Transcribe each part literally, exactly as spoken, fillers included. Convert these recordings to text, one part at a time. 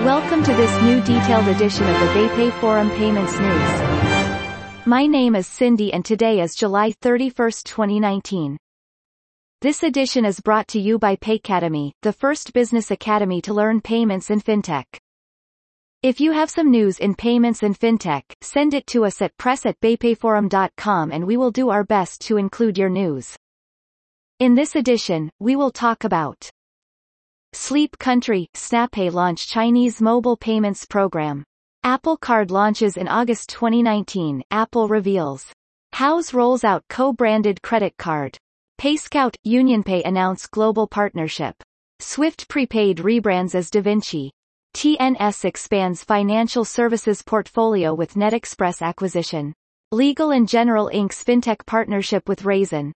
Welcome to this new detailed edition of the BayPay Forum Payments News. My name is Cindy and today is July thirty-first, twenty nineteen. This edition is brought to you by Paycademy, the first business academy to learn payments and fintech. If you have some news in payments and fintech, send it to us at press at baypayforum dot com and we will do our best to include your news. In this edition, we will talk about Sleep Country, Snapay launch Chinese mobile payments program. Apple Card launches in August twenty nineteen, Apple reveals. Houzz rolls out co-branded credit card. PayScout, UnionPay announce global partnership. Swift Prepaid rebrands as DaVinci. T N S expands financial services portfolio with NetExpress acquisition. Legal and General Incorporated's fintech partnership with Raisin.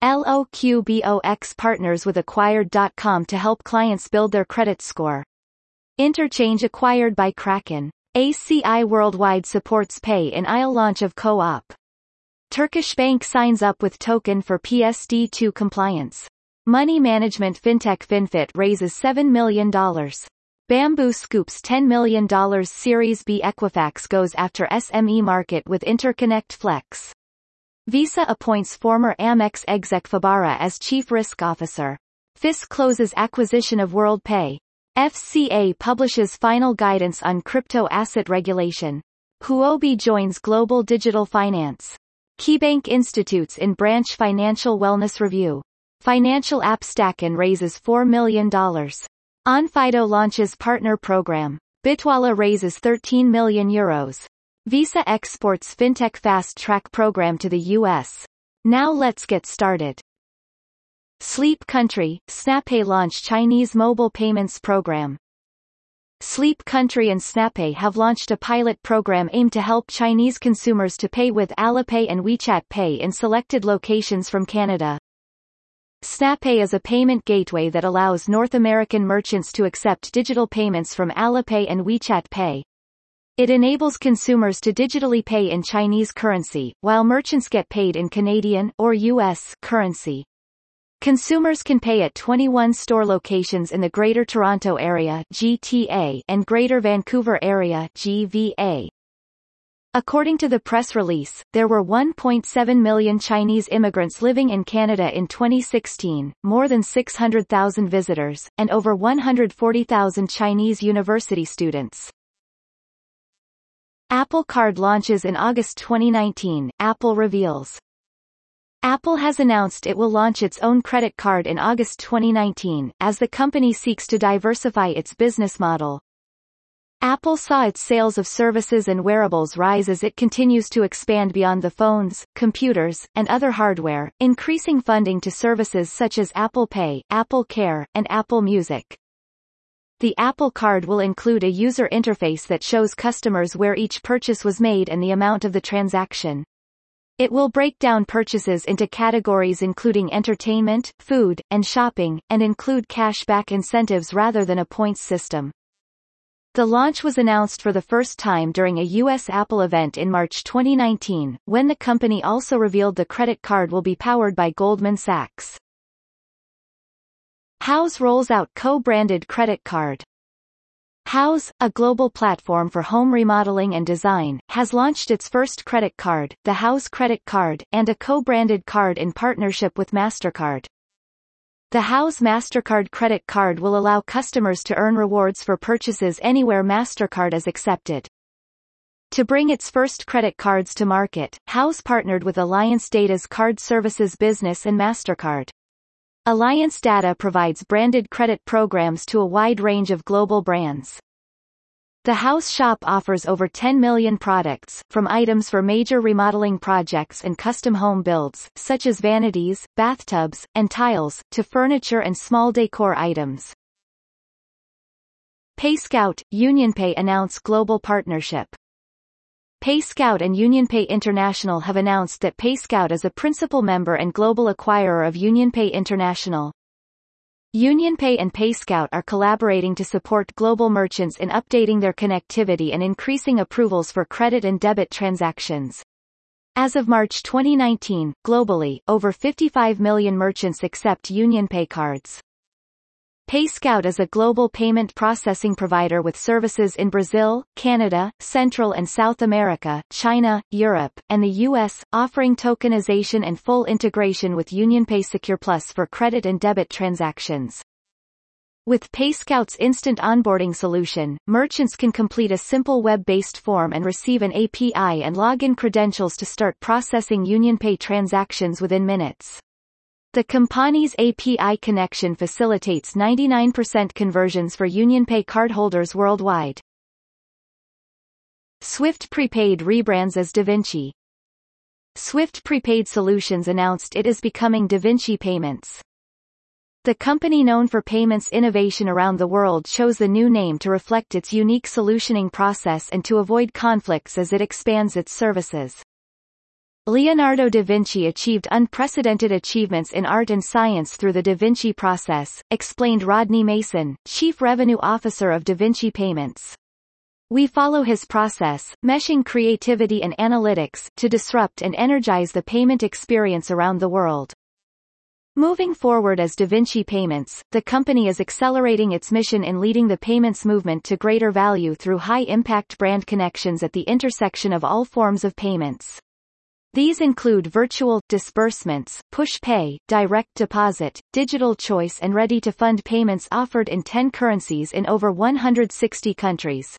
LOQBOX partners with Acquired dot com to help clients build their credit score. Interchange acquired by Kraken. A C I Worldwide supports Pay in Aisle launch of Co-op. Turkish Bank signs up with Token for P S D two compliance. Money management fintech FinFit raises seven million dollars. Bamboo scoops ten million dollars Series B. Equifax goes after S M E market with Interconnect Flex. Visa appoints former Amex exec Fabara as Chief Risk Officer. Fisk closes acquisition of WorldPay. F C A publishes final guidance on crypto asset regulation. Huobi joins Global Digital Finance. KeyBank institutes in branch financial wellness review. Financial app Stacken raises four million dollars. Onfido launches partner program. Bitwala raises thirteen million euros. Visa exports fintech fast track program to the U S. Now let's get started. Sleep Country, Snapay launch Chinese mobile payments program. Sleep Country and Snapay have launched a pilot program aimed to help Chinese consumers to pay with Alipay and WeChat Pay in selected locations from Canada. Snapay is a payment gateway that allows North American merchants to accept digital payments from Alipay and WeChat Pay. It enables consumers to digitally pay in Chinese currency, while merchants get paid in Canadian or U S currency. Consumers can pay at twenty-one store locations in the Greater Toronto Area (G T A) and Greater Vancouver Area (G V A). According to the press release, there were one point seven million Chinese immigrants living in Canada in twenty sixteen, more than six hundred thousand visitors, and over one hundred forty thousand Chinese university students. Apple Card launches in August twenty nineteen, Apple reveals. Apple has announced it will launch its own credit card in August twenty nineteen, as the company seeks to diversify its business model. Apple saw its sales of services and wearables rise as it continues to expand beyond the phones, computers, and other hardware, increasing funding to services such as Apple Pay, Apple Care, and Apple Music. The Apple Card will include a user interface that shows customers where each purchase was made and the amount of the transaction. It will break down purchases into categories including entertainment, food, and shopping, and include cash-back incentives rather than a points system. The launch was announced for the first time during a U S Apple event in March twenty nineteen, when the company also revealed the credit card will be powered by Goldman Sachs. Houzz rolls out co-branded credit card. Houzz, a global platform for home remodeling and design, has launched its first credit card, the Houzz Credit Card, and a co-branded card in partnership with MasterCard. The Houzz MasterCard credit card will allow customers to earn rewards for purchases anywhere MasterCard is accepted. To bring its first credit cards to market, Houzz partnered with Alliance Data's Card Services business and MasterCard. Alliance Data provides branded credit programs to a wide range of global brands. The Houzz shop offers over ten million products, from items for major remodeling projects and custom home builds, such as vanities, bathtubs, and tiles, to furniture and small decor items. PayScout, UnionPay announce global partnership. PayScout and UnionPay International have announced that PayScout is a principal member and global acquirer of UnionPay International. UnionPay and PayScout are collaborating to support global merchants in updating their connectivity and increasing approvals for credit and debit transactions. As of March twenty nineteen, globally, over fifty-five million merchants accept UnionPay cards. PayScout is a global payment processing provider with services in Brazil, Canada, Central and South America, China, Europe, and the U S, offering tokenization and full integration with UnionPay Secure Plus for credit and debit transactions. With PayScout's instant onboarding solution, merchants can complete a simple web-based form and receive an A P I and login credentials to start processing UnionPay transactions within minutes. The company's A P I connection facilitates ninety-nine percent conversions for UnionPay cardholders worldwide. Swift Prepaid rebrands as DaVinci. Swift Prepaid Solutions announced it is becoming DaVinci Payments. The company, known for payments innovation around the world, chose the new name to reflect its unique solutioning process and to avoid conflicts as it expands its services. Leonardo da Vinci achieved unprecedented achievements in art and science through the Da Vinci process, explained Rodney Mason, Chief Revenue Officer of DaVinci Payments. We follow his process, meshing creativity and analytics, to disrupt and energize the payment experience around the world. Moving forward as DaVinci Payments, the company is accelerating its mission in leading the payments movement to greater value through high-impact brand connections at the intersection of all forms of payments. These include virtual disbursements, push pay, direct deposit, digital choice and ready-to-fund payments offered in ten currencies in over one hundred sixty countries.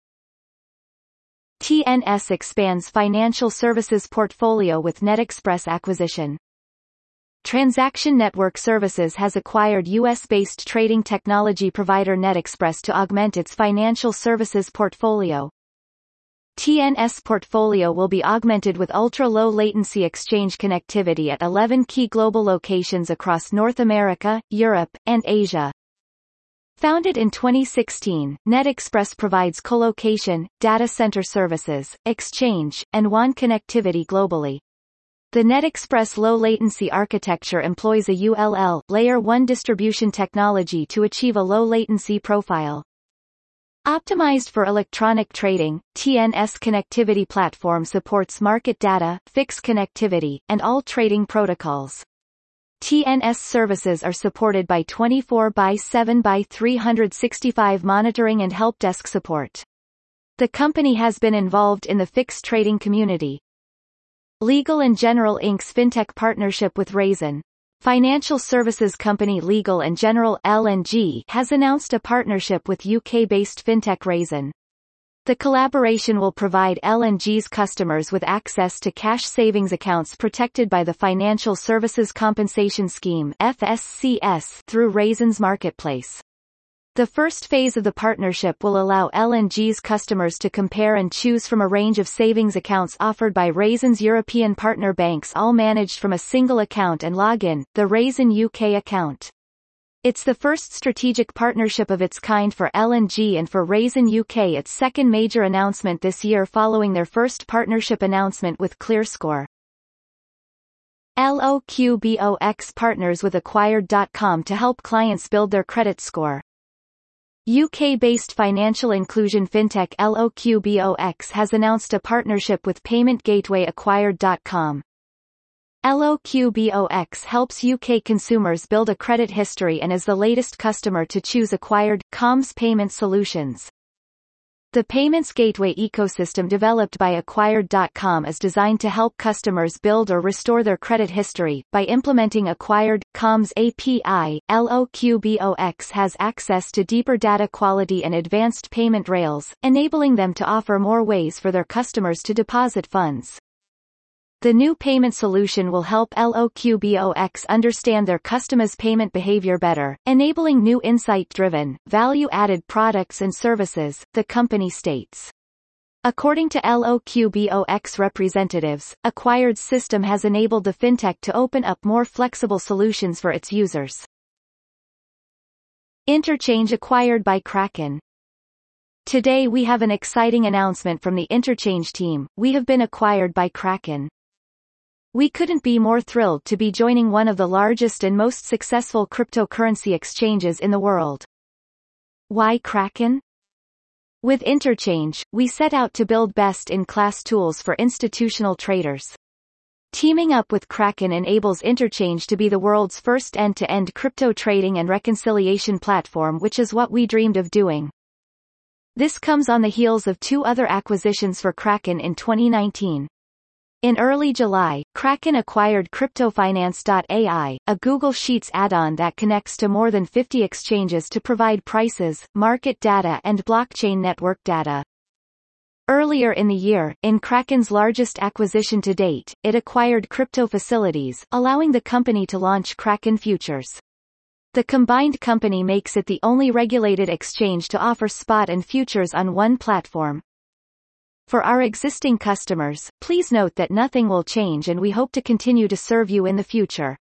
T N S expands financial services portfolio with NetExpress acquisition. Transaction Network Services has acquired U S-based trading technology provider NetExpress to augment its financial services portfolio. T N S portfolio will be augmented with ultra-low latency exchange connectivity at eleven key global locations across North America, Europe, and Asia. Founded in twenty sixteen, NetExpress provides colocation, data center services, exchange, and W A N connectivity globally. The NetExpress low-latency architecture employs a U L L Layer one distribution technology to achieve a low-latency profile. Optimized for electronic trading, T N S connectivity platform supports market data, fixed connectivity, and all trading protocols. T N S services are supported by twenty-four by seven by three sixty-five monitoring and helpdesk support. The company has been involved in the fixed trading community. Legal and General Incorporated's fintech partnership with Raisin. Financial services company Legal and General L and G has announced a partnership with U K-based fintech Raisin. The collaboration will provide L and G's customers with access to cash savings accounts protected by the Financial Services Compensation Scheme (F S C S) through Raisin's marketplace. The first phase of the partnership will allow L and G's customers to compare and choose from a range of savings accounts offered by Raisin's European partner banks, all managed from a single account and login, the Raisin U K account. It's the first strategic partnership of its kind for L and G and for Raisin U K, its second major announcement this year following their first partnership announcement with ClearScore. LOQBOX partners with Acquired dot com to help clients build their credit score. U K-based financial inclusion fintech LOQBOX has announced a partnership with payment gateway Acquired dot com. LOQBOX helps U K consumers build a credit history and is the latest customer to choose Acquired dot com's payment solutions. The payments gateway ecosystem developed by Acquired dot com is designed to help customers build or restore their credit history. By implementing Acquired dot com's A P I, LOQBOX has access to deeper data quality and advanced payment rails, enabling them to offer more ways for their customers to deposit funds. The new payment solution will help LOQBOX understand their customers' payment behavior better, enabling new insight-driven, value-added products and services, the company states. According to LOQBOX representatives, Acquired's system has enabled the fintech to open up more flexible solutions for its users. Interchange acquired by Kraken. Today we have an exciting announcement from the Interchange team. We have been acquired by Kraken. We couldn't be more thrilled to be joining one of the largest and most successful cryptocurrency exchanges in the world. Why Kraken? With Interchange, we set out to build best-in-class tools for institutional traders. Teaming up with Kraken enables Interchange to be the world's first end-to-end crypto trading and reconciliation platform, which is what we dreamed of doing. This comes on the heels of two other acquisitions for Kraken in twenty nineteen. In early July, Kraken acquired CryptoFinance dot A I, a Google Sheets add-on that connects to more than fifty exchanges to provide prices, market data and blockchain network data. Earlier in the year, in Kraken's largest acquisition to date, it acquired Crypto Facilities, allowing the company to launch Kraken Futures. The combined company makes it the only regulated exchange to offer spot and futures on one platform. For our existing customers, please note that nothing will change and we hope to continue to serve you in the future.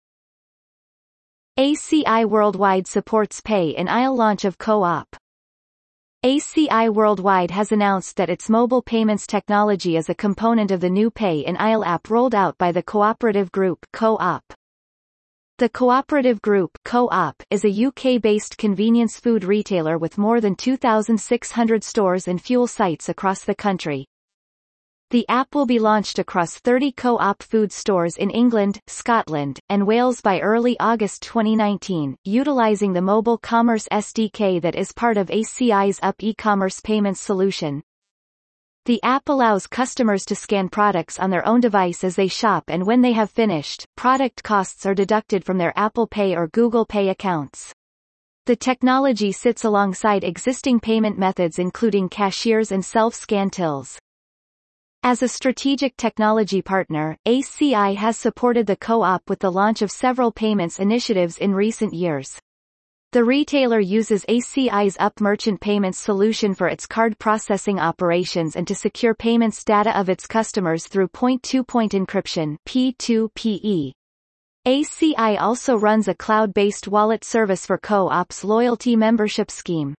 A C I Worldwide supports Pay in Aisle launch of Co-op. A C I Worldwide has announced that its mobile payments technology is a component of the new Pay in Aisle app rolled out by the Cooperative Group Co-op. The Cooperative Group Co-op is a U K-based convenience food retailer with more than two thousand six hundred stores and fuel sites across the country. The app will be launched across thirty Co-op food stores in England, Scotland, and Wales by early August twenty nineteen, utilizing the mobile commerce S D K that is part of A C I's U P e-commerce payments solution. The app allows customers to scan products on their own device as they shop, and when they have finished, product costs are deducted from their Apple Pay or Google Pay accounts. The technology sits alongside existing payment methods including cashiers and self-scan tills. As a strategic technology partner, A C I has supported the Co-op with the launch of several payments initiatives in recent years. The retailer uses A C I's U P merchant payments solution for its card processing operations and to secure payments data of its customers through point-to-point encryption P two P E. A C I also runs a cloud-based wallet service for Co-op's loyalty membership scheme.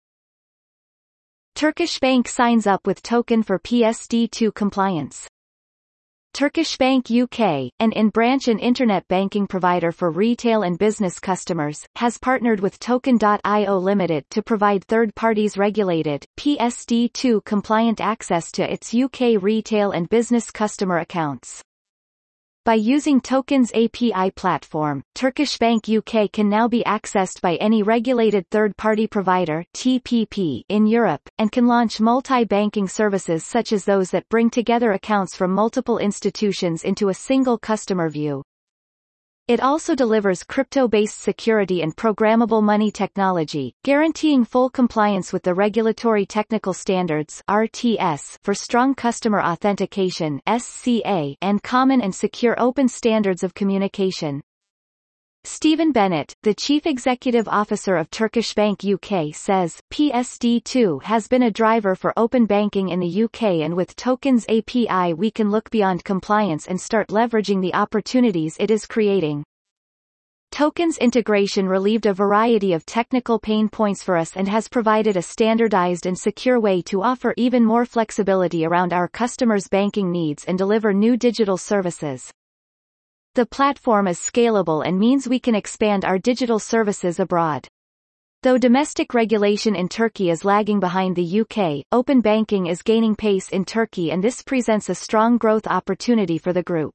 Turkish Bank signs up with Token for P S D two compliance. Turkish Bank U K, an in-branch and internet banking provider for retail and business customers, has partnered with Token dot I O Limited to provide third parties regulated, P S D two compliant access to its U K retail and business customer accounts. By using Token's A P I platform, Turkish Bank U K can now be accessed by any regulated third-party provider T P P in Europe, and can launch multi-banking services such as those that bring together accounts from multiple institutions into a single customer view. It also delivers crypto-based security and programmable money technology, guaranteeing full compliance with the Regulatory Technical Standards (R T S) for strong customer authentication (S C A) and common and secure open standards of communication. Stephen Bennett, the Chief Executive Officer of Turkish Bank U K, says, P S D two has been a driver for open banking in the U K, and with Token's A P I we can look beyond compliance and start leveraging the opportunities it is creating. Token's integration relieved a variety of technical pain points for us and has provided a standardized and secure way to offer even more flexibility around our customers' banking needs and deliver new digital services. The platform is scalable and means we can expand our digital services abroad. Though domestic regulation in Turkey is lagging behind the U K, open banking is gaining pace in Turkey, and this presents a strong growth opportunity for the group.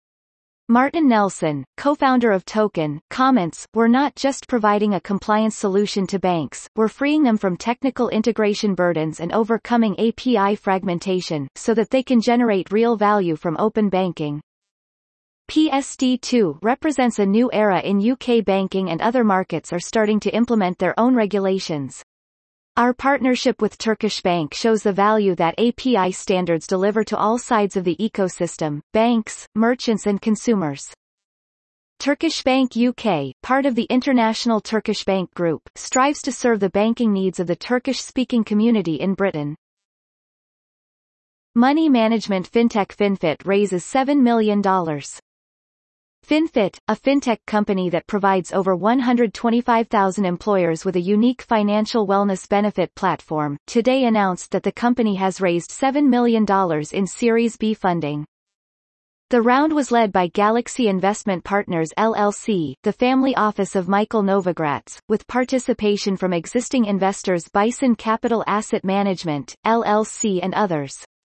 Martin Nelson, co-founder of Token, comments, "We're not just providing a compliance solution to banks, we're freeing them from technical integration burdens and overcoming A P I fragmentation, so that they can generate real value from open banking." P S D two represents a new era in U K banking, and other markets are starting to implement their own regulations. Our partnership with Turkish Bank shows the value that A P I standards deliver to all sides of the ecosystem: banks, merchants and consumers. Turkish Bank U K, part of the international Turkish Bank Group, strives to serve the banking needs of the Turkish-speaking community in Britain. Money management fintech FinFit raises seven million dollars. FinFit, a fintech company that provides over one hundred twenty-five thousand employers with a unique financial wellness benefit platform, today announced that the company has raised seven million dollars in Series B funding. The round was led by Galaxy Investment Partners L L C, the family office of Michael Novogratz, with participation from existing investors Bison Capital Asset Management, L L C and others.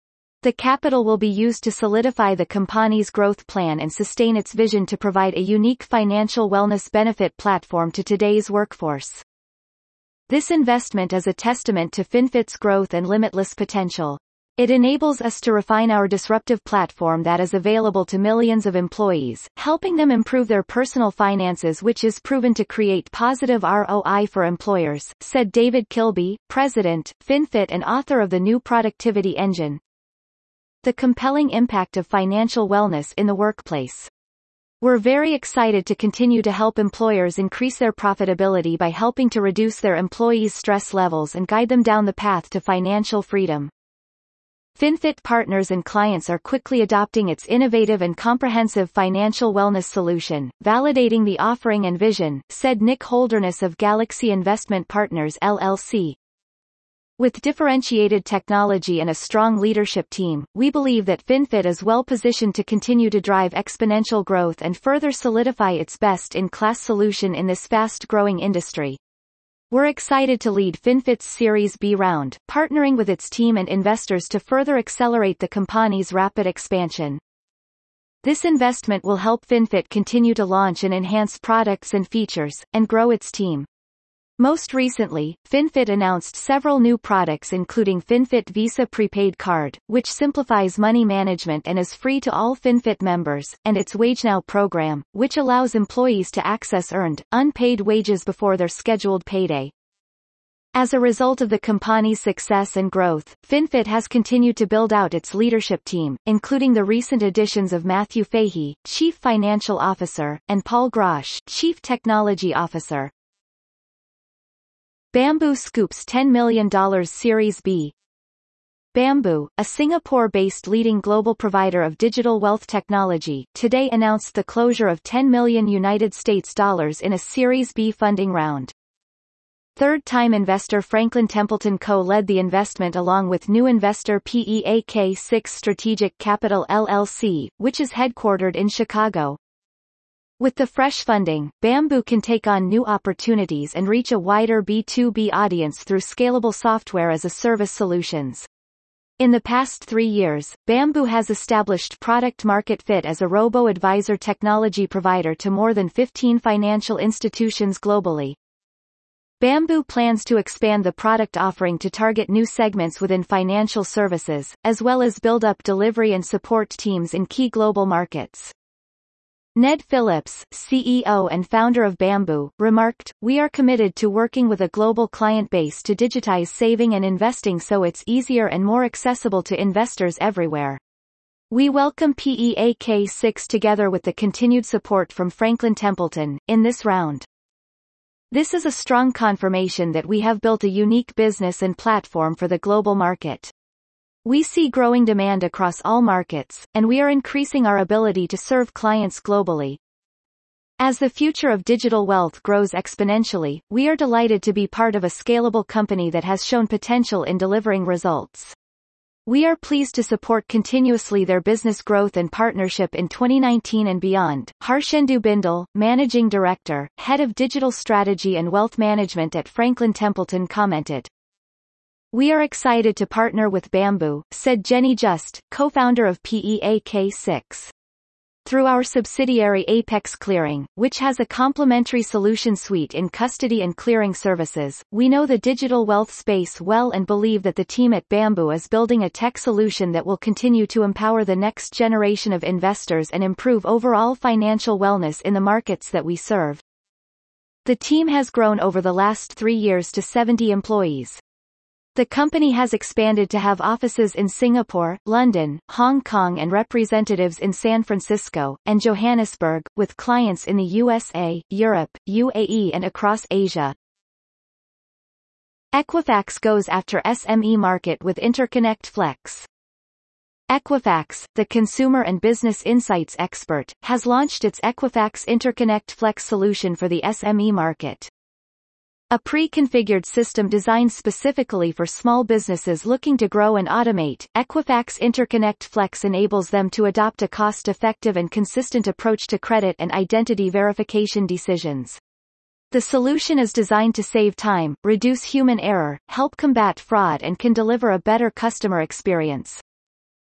The capital will be used to solidify the company's growth plan and sustain its vision to provide a unique financial wellness benefit platform to today's workforce. This investment is a testament to FinFET's growth and limitless potential. It enables us to refine our disruptive platform that is available to millions of employees, helping them improve their personal finances, which is proven to create positive R O I for employers, said David Kilby, President, FinFET and author of the new Productivity Engine. The compelling impact of financial wellness in the workplace. We're very excited to continue to help employers increase their profitability by helping to reduce their employees' stress levels and guide them down the path to financial freedom. FinFET partners and clients are quickly adopting its innovative and comprehensive financial wellness solution, validating the offering and vision, said Nick Holderness of Galaxy Investment Partners L L C. With differentiated technology and a strong leadership team, we believe that FinFET is well positioned to continue to drive exponential growth and further solidify its best-in-class solution in this fast-growing industry. We're excited to lead FinFET's Series B round, partnering with its team and investors to further accelerate the company's rapid expansion. This investment will help FinFET continue to launch and enhance products and features, and grow its team. Most recently, FinFET announced several new products including FinFET Visa Prepaid Card, which simplifies money management and is free to all FinFET members, and its WageNow program, which allows employees to access earned, unpaid wages before their scheduled payday. As a result of the company's success and growth, FinFET has continued to build out its leadership team, including the recent additions of Matthew Fahey, Chief Financial Officer, and Paul Grosh, Chief Technology Officer. Bamboo scoops ten million dollars Series B. Bamboo, a Singapore-based leading global provider of digital wealth technology, today announced the closure of ten million United States dollars in a Series B funding round. Third-time investor Franklin Templeton co-led the investment along with new investor P E A K six Strategic Capital L L C, which is headquartered in Chicago. With the fresh funding, Bamboo can take on new opportunities and reach a wider B two B audience through scalable software as a service solutions. In the past three years, Bamboo has established product market fit as a robo-advisor technology provider to more than fifteen financial institutions globally. Bamboo plans to expand the product offering to target new segments within financial services, as well as build up delivery and support teams in key global markets. Ned Phillips, C E O and founder of Bamboo, remarked, "We are committed to working with a global client base to digitize saving and investing so it's easier and more accessible to investors everywhere. We welcome P E A K six together with the continued support from Franklin Templeton, in this round. This is a strong confirmation that we have built a unique business and platform for the global market. We see growing demand across all markets, and we are increasing our ability to serve clients globally. As the future of digital wealth grows exponentially, we are delighted to be part of a scalable company that has shown potential in delivering results. We are pleased to support continuously their business growth and partnership in twenty nineteen and beyond," Harshendu Bindal, Managing Director, Head of Digital Strategy and Wealth Management at Franklin Templeton commented. "We are excited to partner with Bamboo," said Jenny Just, co-founder of P E A K six. "Through our subsidiary Apex Clearing, which has a complementary solution suite in custody and clearing services, we know the digital wealth space well and believe that the team at Bamboo is building a tech solution that will continue to empower the next generation of investors and improve overall financial wellness in the markets that we serve." The team has grown over the last three years to seventy employees. The company has expanded to have offices in Singapore, London, Hong Kong and representatives in San Francisco, and Johannesburg, with clients in the U S A, Europe, U A E and across Asia. Equifax goes after S M E market with Interconnect Flex. Equifax, the consumer and business insights expert, has launched its Equifax Interconnect Flex solution for the S M E market. A pre-configured system designed specifically for small businesses looking to grow and automate, Equifax Interconnect Flex enables them to adopt a cost-effective and consistent approach to credit and identity verification decisions. The solution is designed to save time, reduce human error, help combat fraud and can deliver a better customer experience.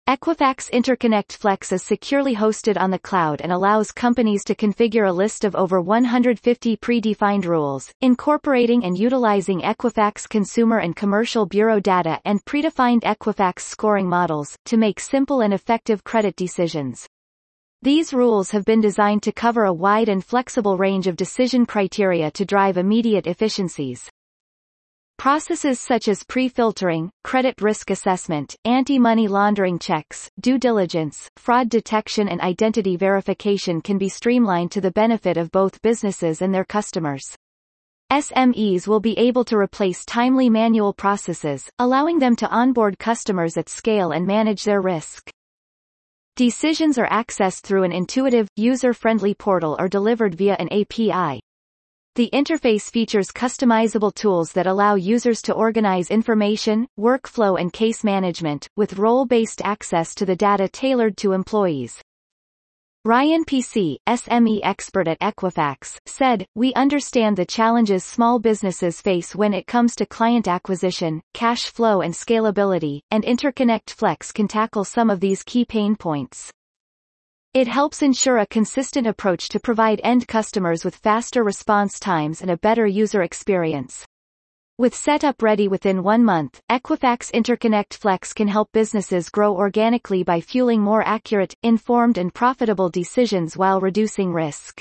Equifax Interconnect Flex is securely hosted on the cloud and allows companies to configure a list of over one hundred fifty predefined rules, incorporating and utilizing Equifax consumer and commercial bureau data and predefined Equifax scoring models, to make simple and effective credit decisions. These rules have been designed to cover a wide and flexible range of decision criteria to drive immediate efficiencies. Processes such as pre-filtering, credit risk assessment, anti-money laundering checks, due diligence, fraud detection and identity verification can be streamlined to the benefit of both businesses and their customers. S M Es will be able to replace timely manual processes, allowing them to onboard customers at scale and manage their risk. Decisions are accessed through an intuitive, user-friendly portal or delivered via an A P I. The interface features customizable tools that allow users to organize information, workflow and case management, with role-based access to the data tailored to employees. Ryan P C, S M E expert at Equifax, said, "We understand the challenges small businesses face when it comes to client acquisition, cash flow and scalability, and Interconnect Flex can tackle some of these key pain points. It helps ensure a consistent approach to provide end customers with faster response times and a better user experience." With setup ready within one month, Equifax Interconnect Flex can help businesses grow organically by fueling more accurate, informed and profitable decisions while reducing risk.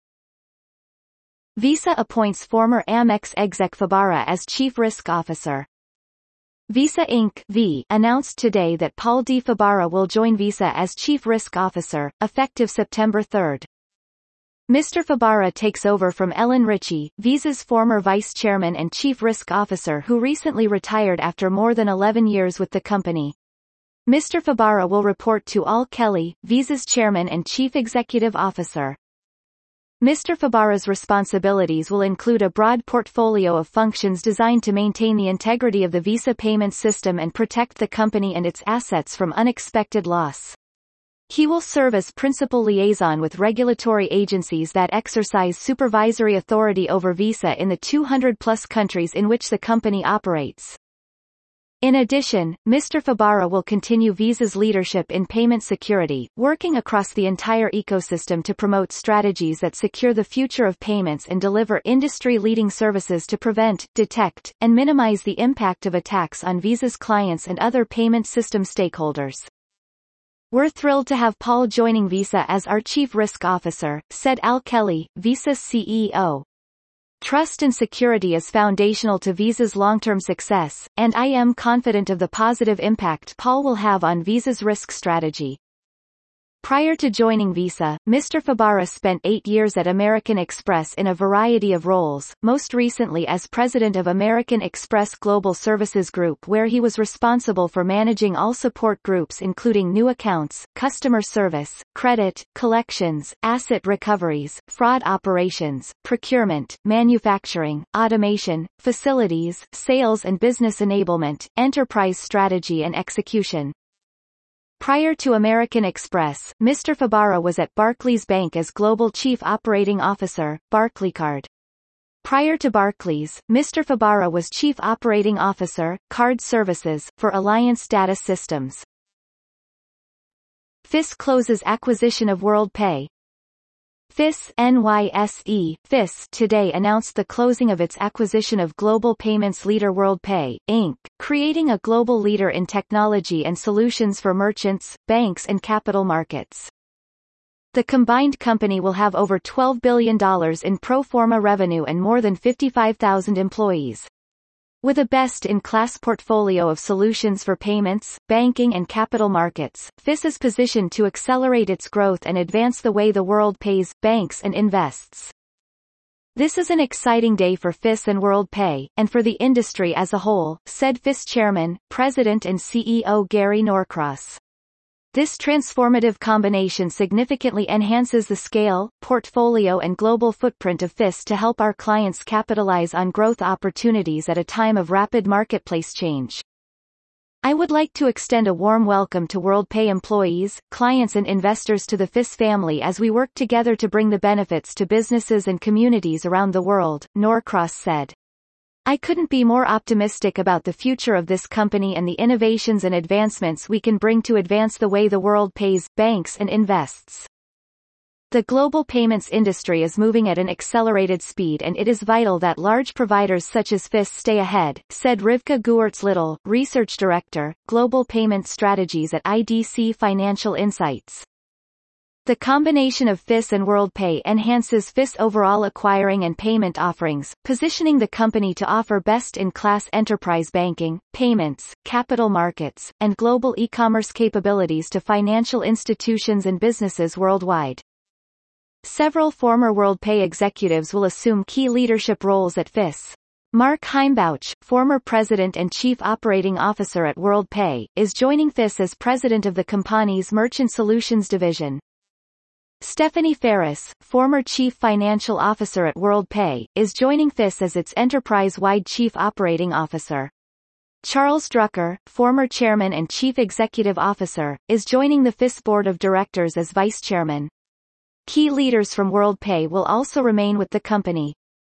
Visa appoints former Amex exec Fabara as Chief Risk Officer. Visa Incorporated V announced today that Paul D. Fabara will join Visa as Chief Risk Officer, effective September third. Mister Fabara takes over from Ellen Richey, Visa's former Vice Chairman and Chief Risk Officer who recently retired after more than eleven years with the company. Mister Fabara will report to Al Kelly, Visa's Chairman and Chief Executive Officer. Mister Fabara's responsibilities will include a broad portfolio of functions designed to maintain the integrity of the Visa payment system and protect the company and its assets from unexpected loss. He will serve as principal liaison with regulatory agencies that exercise supervisory authority over Visa in the two hundred plus countries in which the company operates. In addition, Mister Fabara will continue Visa's leadership in payment security, working across the entire ecosystem to promote strategies that secure the future of payments and deliver industry-leading services to prevent, detect, and minimize the impact of attacks on Visa's clients and other payment system stakeholders. "We're thrilled to have Paul joining Visa as our Chief Risk Officer," said Al Kelly, Visa's C E O. "Trust and security is foundational to Visa's long-term success, and I am confident of the positive impact Paul will have on Visa's risk strategy." Prior to joining Visa, Mister Fabara spent eight years at American Express in a variety of roles, most recently as president of American Express Global Services Group, where he was responsible for managing all support groups including new accounts, customer service, credit, collections, asset recoveries, fraud operations, procurement, manufacturing, automation, facilities, sales and business enablement, enterprise strategy and execution. Prior to American Express, Mister Fabara was at Barclays Bank as Global Chief Operating Officer, Barclaycard. Prior to Barclays, Mister Fabara was Chief Operating Officer, Card Services, for Alliance Data Systems. F I S closes acquisition of WorldPay. F I S N Y S E, F I S today announced the closing of its acquisition of global payments leader WorldPay, Incorporated, creating a global leader in technology and solutions for merchants, banks and capital markets. The combined company will have over twelve billion dollars in pro forma revenue and more than fifty-five thousand employees. With a best-in-class portfolio of solutions for payments, banking and capital markets, F I S is positioned to accelerate its growth and advance the way the world pays, banks and invests. "This is an exciting day for F I S and WorldPay, and for the industry as a whole," said F I S Chairman, President and C E O Gary Norcross. "This transformative combination significantly enhances the scale, portfolio and global footprint of F I S to help our clients capitalize on growth opportunities at a time of rapid marketplace change. I would like to extend a warm welcome to WorldPay employees, clients and investors to the F I S family as we work together to bring the benefits to businesses and communities around the world," Norcross said. I couldn't be more optimistic about the future of this company and the innovations and advancements we can bring to advance the way the world pays, banks and invests. The global payments industry is moving at an accelerated speed, and it is vital that large providers such as F I S stay ahead, said Rivka Guertz-Little, Research Director, Global Payment Strategies at I D C Financial Insights. The combination of F I S and WorldPay enhances F I S overall acquiring and payment offerings, positioning the company to offer best-in-class enterprise banking, payments, capital markets, and global e-commerce capabilities to financial institutions and businesses worldwide. Several former WorldPay executives will assume key leadership roles at F I S. Mark Heimbouch, former president and chief operating officer at WorldPay, is joining F I S as president of the company's Merchant Solutions division. Stephanie Ferris, former chief financial officer at WorldPay, is joining F I S as its enterprise-wide chief operating officer. Charles Drucker, former chairman and chief executive officer, is joining the F I S board of directors as vice chairman. Key leaders from WorldPay will also remain with the company.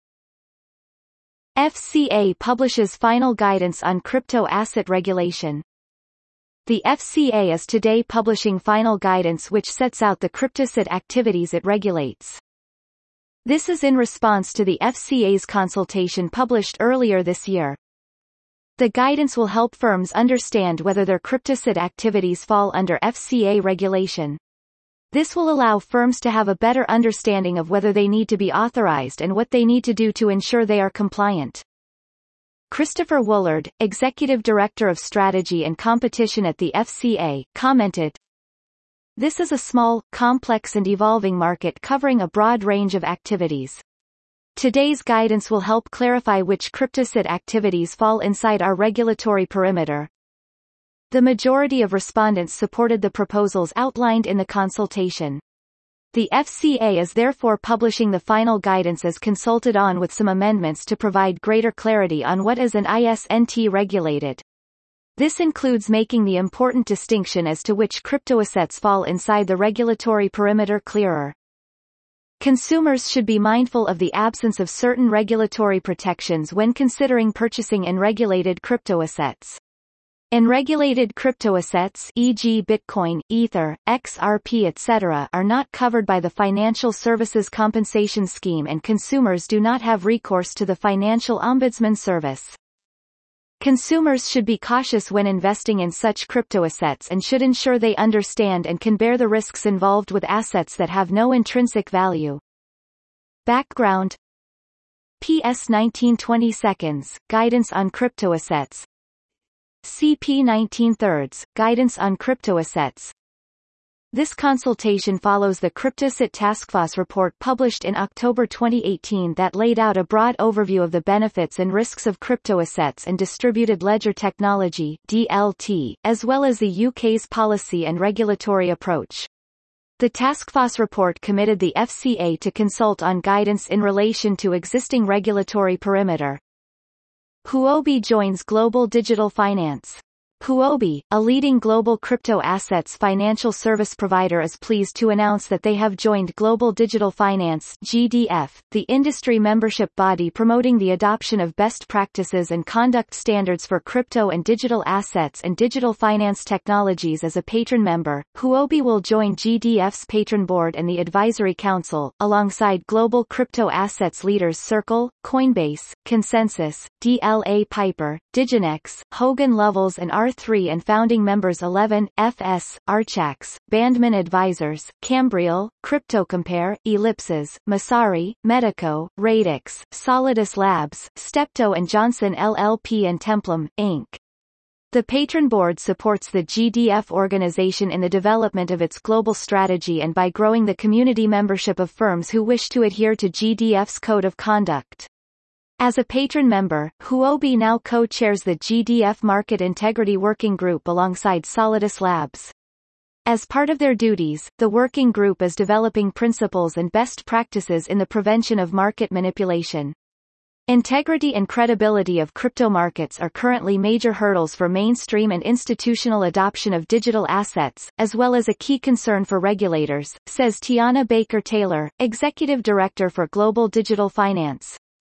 F C A publishes final guidance on crypto asset regulation. The F C A is today publishing final guidance which sets out the cryptocurrency activities it regulates. This is in response to the F C A's consultation published earlier this year. The guidance will help firms understand whether their cryptocurrency activities fall under F C A regulation. This will allow firms to have a better understanding of whether they need to be authorized and what they need to do to ensure they are compliant. Christopher Woolard, Executive Director of Strategy and Competition at the F C A, commented, "This is a small, complex and evolving market covering a broad range of activities. Today's guidance will help clarify which cryptocurrency activities fall inside our regulatory perimeter." The majority of respondents supported the proposals outlined in the consultation. The F C A is therefore publishing the final guidance as consulted on with some amendments to provide greater clarity on what is an I S N T regulated. This includes making the important distinction as to which cryptoassets fall inside the regulatory perimeter clearer. Consumers should be mindful of the absence of certain regulatory protections when considering purchasing in regulated cryptoassets. Unregulated cryptoassets, for example Bitcoin, Ether, X R P et cetera are not covered by the Financial Services Compensation Scheme, and consumers do not have recourse to the Financial Ombudsman Service. Consumers should be cautious when investing in such cryptoassets and should ensure they understand and can bear the risks involved with assets that have no intrinsic value. Background P S nineteen twenty seconds, Guidance on Cryptoassets. C P nineteen thirds, Guidance on Cryptoassets. This consultation follows the Cryptocurrency Taskforce report published in October twenty eighteen that laid out a broad overview of the benefits and risks of cryptoassets and distributed ledger technology (D L T), as well as the U K's policy and regulatory approach. The Taskforce report committed the F C A to consult on guidance in relation to existing regulatory perimeter. Huobi joins Global Digital Finance. Huobi, a leading global crypto assets financial service provider, is pleased to announce that they have joined Global Digital Finance (G D F), the industry membership body promoting the adoption of best practices and conduct standards for crypto and digital assets and digital finance technologies. As a patron member, Huobi will join G D F's patron board and the advisory council, alongside global crypto assets leaders Circle, Coinbase, Consensus, D L A Piper, Diginex, Hogan Lovells and R three, and founding members eleven, F S, Archax, Bandman Advisors, Cambriel, CryptoCompare, Ellipses, Masari, Medico, Radix, Solidus Labs, Stepto and Johnson L L P and Templum, Incorporated. The patron board supports the G D F organization in the development of its global strategy and by growing the community membership of firms who wish to adhere to G D F's code of conduct. As a patron member, Huobi now co-chairs the G D F Market Integrity Working Group alongside Solidus Labs. As part of their duties, the working group is developing principles and best practices in the prevention of market manipulation. Integrity and credibility of crypto markets are currently major hurdles for mainstream and institutional adoption of digital assets, as well as a key concern for regulators, says Tiana Baker Taylor, Executive Director for Global Digital Finance.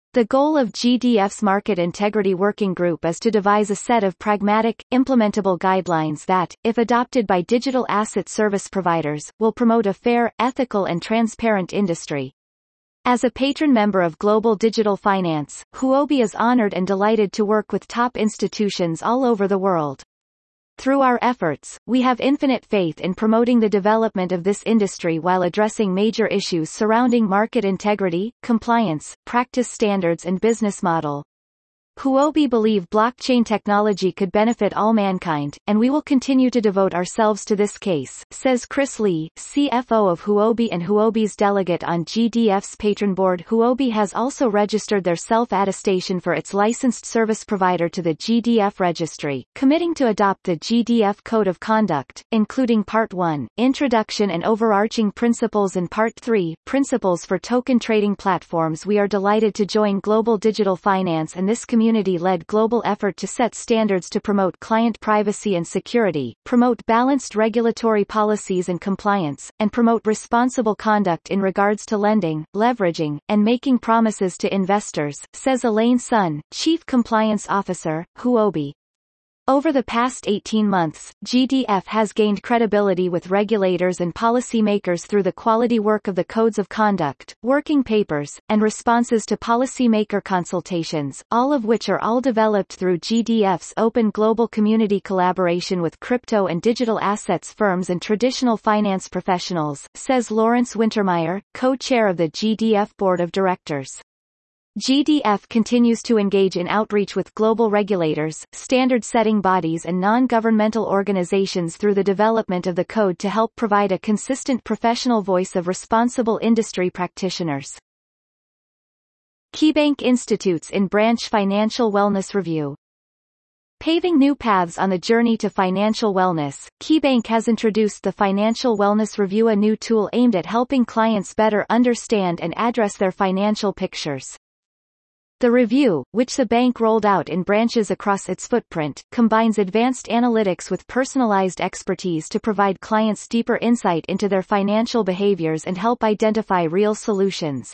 The goal of G D F's Market Integrity Working Group is to devise a set of pragmatic, implementable guidelines that, if adopted by digital asset service providers, will promote a fair, ethical and transparent industry. As a patron member of Global Digital Finance, Huobi is honored and delighted to work with top institutions all over the world. Through our efforts, we have infinite faith in promoting the development of this industry while addressing major issues surrounding market integrity, compliance, practice standards and business model. Huobi believe blockchain technology could benefit all mankind, and we will continue to devote ourselves to this case, says Chris Lee, C F O of Huobi and Huobi's delegate on G D F's patron board. Huobi has also registered their self-attestation for its licensed service provider to the G D F registry, committing to adopt the G D F Code of Conduct, including Part one, Introduction and Overarching Principles and Part three, Principles for Token Trading Platforms. We are delighted to join Global Digital Finance and this community community-led global effort to set standards to promote client privacy and security, promote balanced regulatory policies and compliance, and promote responsible conduct in regards to lending, leveraging, and making promises to investors, says Elaine Sun, Chief Compliance Officer, Huobi. Over the past eighteen months, G D F has gained credibility with regulators and policymakers through the quality work of the codes of conduct, working papers, and responses to policymaker consultations, all of which are all developed through G D F's open global community collaboration with crypto and digital assets firms and traditional finance professionals, says Lawrence Wintermeyer, co-chair of the G D F Board of Directors. G D F continues to engage in outreach with global regulators, standard-setting bodies and non-governmental organizations through the development of the code to help provide a consistent professional voice of responsible industry practitioners. KeyBank institutes in branch financial wellness review. Paving new paths on the journey to financial wellness, KeyBank has introduced the Financial Wellness Review, a new tool aimed at helping clients better understand and address their financial pictures. The review, which the bank rolled out in branches across its footprint, combines advanced analytics with personalized expertise to provide clients deeper insight into their financial behaviors and help identify real solutions.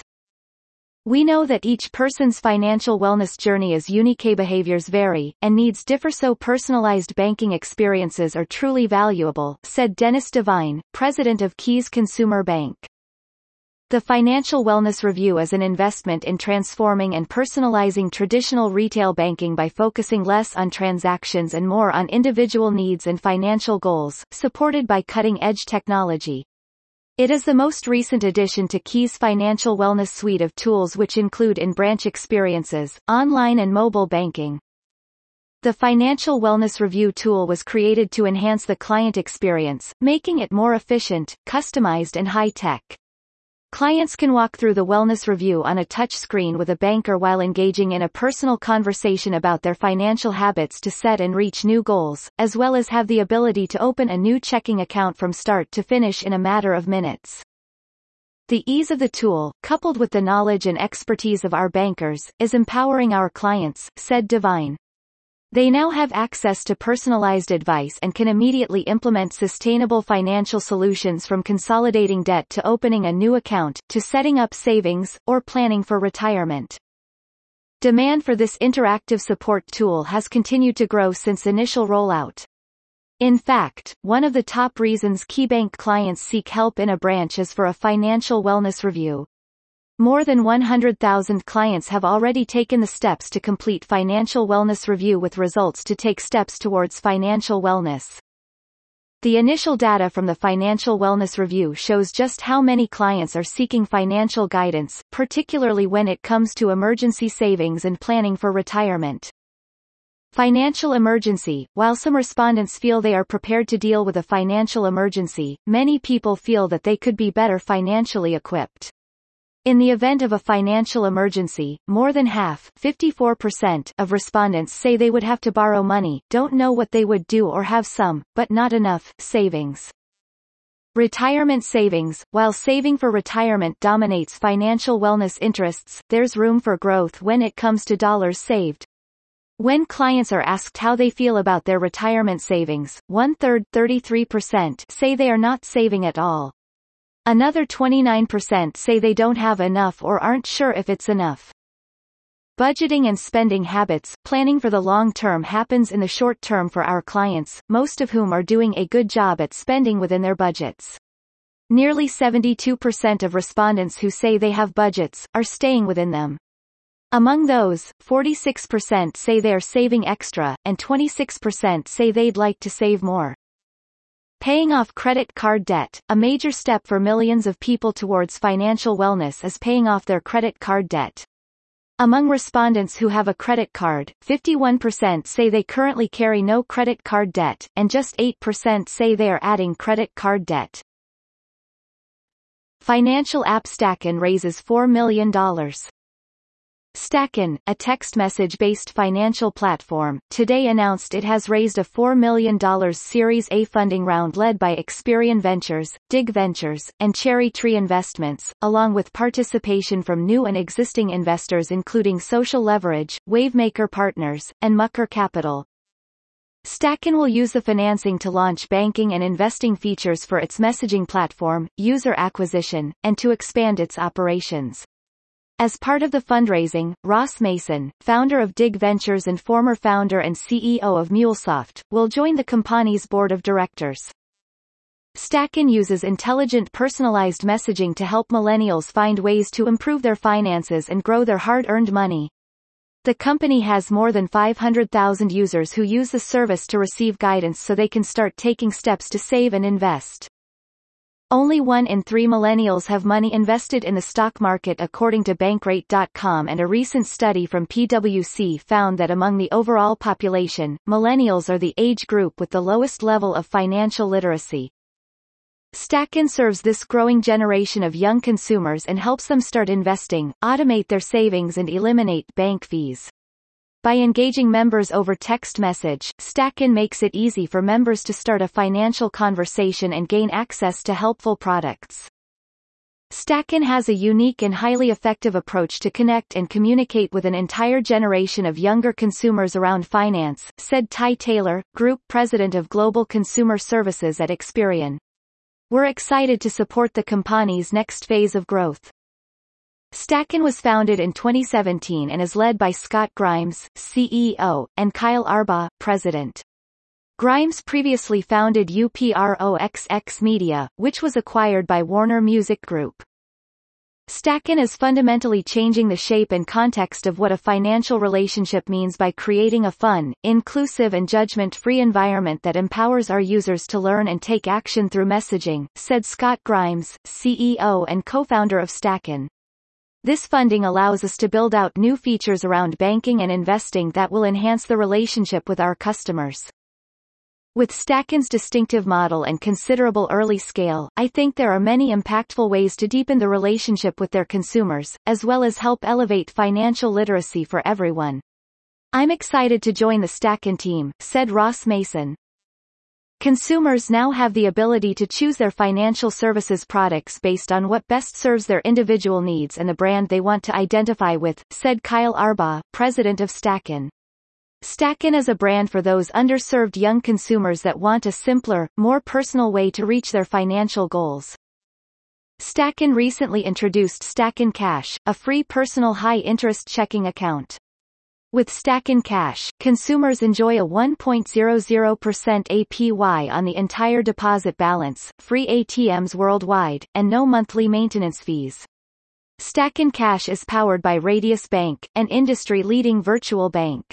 We know that each person's financial wellness journey is unique. Behaviors vary, and needs differ, so personalized banking experiences are truly valuable, said Dennis Devine, president of Keys Consumer Bank. The Financial Wellness Review is an investment in transforming and personalizing traditional retail banking by focusing less on transactions and more on individual needs and financial goals, supported by cutting-edge technology. It is the most recent addition to Keys' financial wellness suite of tools, which include in-branch experiences, online and mobile banking. The Financial Wellness Review tool was created to enhance the client experience, making it more efficient, customized and high-tech. Clients can walk through the wellness review on a touch screen with a banker while engaging in a personal conversation about their financial habits to set and reach new goals, as well as have the ability to open a new checking account from start to finish in a matter of minutes. The ease of the tool, coupled with the knowledge and expertise of our bankers, is empowering our clients, said Devine. They now have access to personalized advice and can immediately implement sustainable financial solutions, from consolidating debt to opening a new account, to setting up savings, or planning for retirement. Demand for this interactive support tool has continued to grow since initial rollout. In fact, one of the top reasons KeyBank clients seek help in a branch is for a financial wellness review. More than one hundred thousand clients have already taken the steps to complete Financial Wellness Review, with results to take steps towards financial wellness. The initial data from the Financial Wellness Review shows just how many clients are seeking financial guidance, particularly when it comes to emergency savings and planning for retirement. Financial emergency. While some respondents feel they are prepared to deal with a financial emergency, many people feel that they could be better financially equipped. In the event of a financial emergency, more than half, fifty-four percent, of respondents say they would have to borrow money, don't know what they would do, or have some, but not enough, savings. Retirement savings. While saving for retirement dominates financial wellness interests, there's room for growth when it comes to dollars saved. When clients are asked how they feel about their retirement savings, one-third, thirty-three percent, say they are not saving at all. Another twenty-nine percent say they don't have enough or aren't sure if it's enough. Budgeting and spending habits. Planning for the long term happens in the short term for our clients, most of whom are doing a good job at spending within their budgets. Nearly seventy-two percent of respondents who say they have budgets are staying within them. Among those, forty-six percent say they are saving extra, and twenty-six percent say they'd like to save more. Paying off credit card debt. A major step for millions of people towards financial wellness is paying off their credit card debt. Among respondents who have a credit card, fifty-one percent say they currently carry no credit card debt, and just eight percent say they are adding credit card debt. Financial app Stacken raises four million dollars. Stacken, a text message-based financial platform, today announced it has raised a four million dollars Series A funding round led by Experian Ventures, Dig Ventures, and Cherry Tree Investments, along with participation from new and existing investors including Social Leverage, Wavemaker Partners, and Mucker Capital. Stacken will use the financing to launch banking and investing features for its messaging platform, user acquisition, and to expand its operations. As part of the fundraising, Ross Mason, founder of Dig Ventures and former founder and C E O of MuleSoft, will join the company's board of directors. Stacken uses intelligent personalized messaging to help millennials find ways to improve their finances and grow their hard-earned money. The company has more than five hundred thousand users who use the service to receive guidance so they can start taking steps to save and invest. Only one in three millennials have money invested in the stock market according to Bankrate dot com, and a recent study from PwC found that among the overall population, millennials are the age group with the lowest level of financial literacy. Stacken serves this growing generation of young consumers and helps them start investing, automate their savings and eliminate bank fees. By engaging members over text message, Stacken makes it easy for members to start a financial conversation and gain access to helpful products. Stacken has a unique and highly effective approach to connect and communicate with an entire generation of younger consumers around finance, said Ty Taylor, Group President of Global Consumer Services at Experian. We're excited to support the company's next phase of growth. Stacken was founded in twenty seventeen and is led by Scott Grimes, C E O, and Kyle Arbaugh, President. Grimes previously founded U P R O X X Media, which was acquired by Warner Music Group. Stacken is fundamentally changing the shape and context of what a financial relationship means by creating a fun, inclusive and judgment-free environment that empowers our users to learn and take action through messaging, said Scott Grimes, C E O and co-founder of Stacken. This funding allows us to build out new features around banking and investing that will enhance the relationship with our customers. With Stacken's distinctive model and considerable early scale, I think there are many impactful ways to deepen the relationship with their consumers, as well as help elevate financial literacy for everyone. I'm excited to join the Stacken team, said Ross Mason. Consumers now have the ability to choose their financial services products based on what best serves their individual needs and the brand they want to identify with, said Kyle Arbaugh, president of Stacken. Stacken is a brand for those underserved young consumers that want a simpler, more personal way to reach their financial goals. Stacken recently introduced Stacken Cash, a free personal high-interest checking account. With Stacken Cash, consumers enjoy a one point zero zero percent A P Y on the entire deposit balance, free A T Ms worldwide, and no monthly maintenance fees. Stacken Cash is powered by Radius Bank, an industry-leading virtual bank.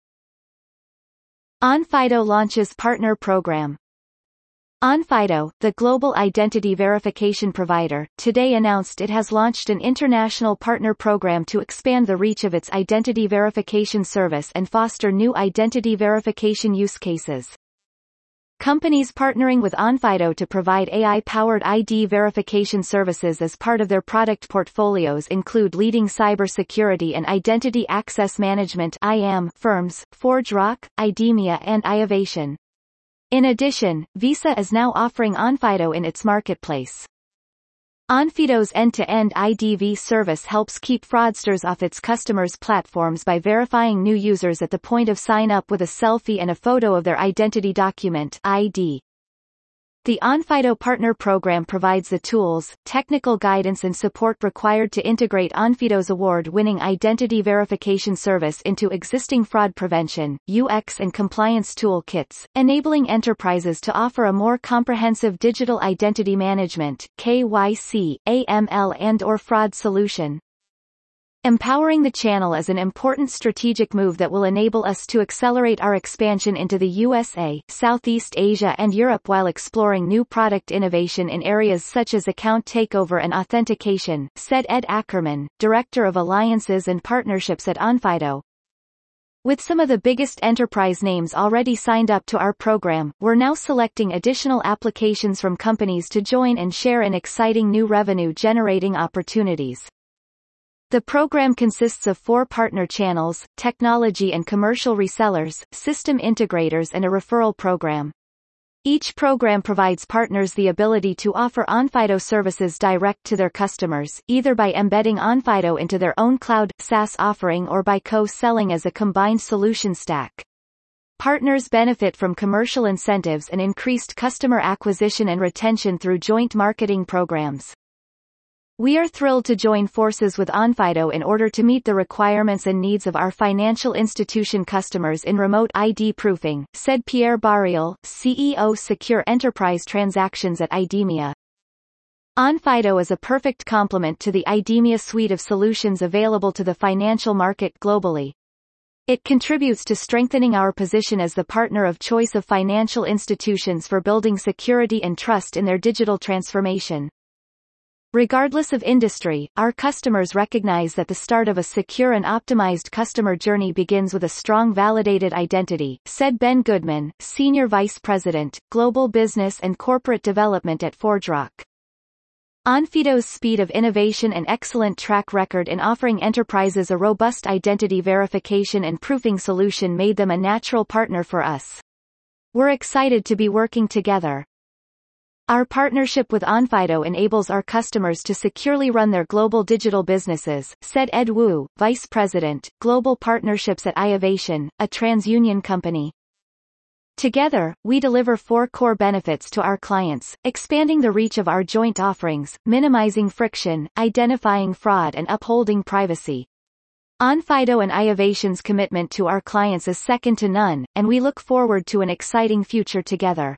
Onfido launches partner program. Onfido, the global identity verification provider, today announced it has launched an international partner program to expand the reach of its identity verification service and foster new identity verification use cases. Companies partnering with Onfido to provide A I-powered I D verification services as part of their product portfolios include leading cybersecurity and identity access management I A M firms, ForgeRock, IDEMIA and Iovation. In addition, Visa is now offering Onfido in its marketplace. Onfido's end-to-end I D V service helps keep fraudsters off its customers' platforms by verifying new users at the point of sign-up with a selfie and a photo of their identity document I D. The Onfido Partner Program provides the tools, technical guidance and support required to integrate Onfido's award-winning identity verification service into existing fraud prevention, U X and compliance toolkits, enabling enterprises to offer a more comprehensive digital identity management (K Y C), A M L and/or fraud solution. Empowering the channel is an important strategic move that will enable us to accelerate our expansion into the U S A, Southeast Asia and Europe while exploring new product innovation in areas such as account takeover and authentication, said Ed Ackerman, Director of Alliances and Partnerships at Onfido. With some of the biggest enterprise names already signed up to our program, we're now selecting additional applications from companies to join and share in exciting new revenue-generating opportunities. The program consists of four partner channels, technology and commercial resellers, system integrators and a referral program. Each program provides partners the ability to offer Onfido services direct to their customers, either by embedding Onfido into their own cloud, SaaS offering or by co-selling as a combined solution stack. Partners benefit from commercial incentives and increased customer acquisition and retention through joint marketing programs. We are thrilled to join forces with Onfido in order to meet the requirements and needs of our financial institution customers in remote I D proofing, said Pierre Barriel, C E O Secure Enterprise Transactions at IDEMIA. Onfido is a perfect complement to the IDEMIA suite of solutions available to the financial market globally. It contributes to strengthening our position as the partner of choice of financial institutions for building security and trust in their digital transformation. Regardless of industry, our customers recognize that the start of a secure and optimized customer journey begins with a strong validated identity, said Ben Goodman, Senior Vice President, Global Business and Corporate Development at ForgeRock. Onfido's speed of innovation and excellent track record in offering enterprises a robust identity verification and proofing solution made them a natural partner for us. We're excited to be working together. Our partnership with Onfido enables our customers to securely run their global digital businesses, said Ed Wu, Vice President, Global Partnerships at iovation, a TransUnion company. Together, we deliver four core benefits to our clients, expanding the reach of our joint offerings, minimizing friction, identifying fraud and upholding privacy. Onfido and iovation's commitment to our clients is second to none, and we look forward to an exciting future together.